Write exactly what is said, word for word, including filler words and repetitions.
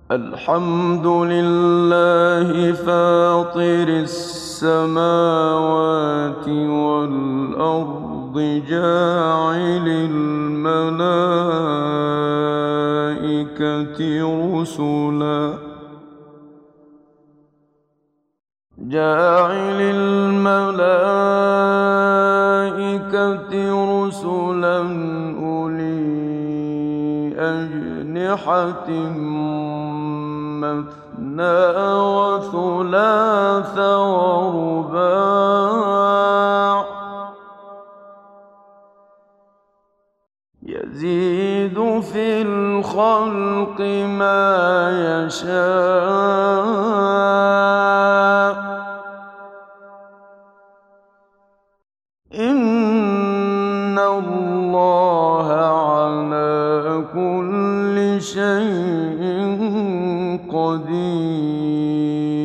الحمد لله فاطر السماوات والأرض جاعل الملائكة رسلا جاعل الملائكة رسلا أولي أجنحة مثنى وثلاث ورباع يزيد في الخلق ما يشاء إن الله على كل شيء قدير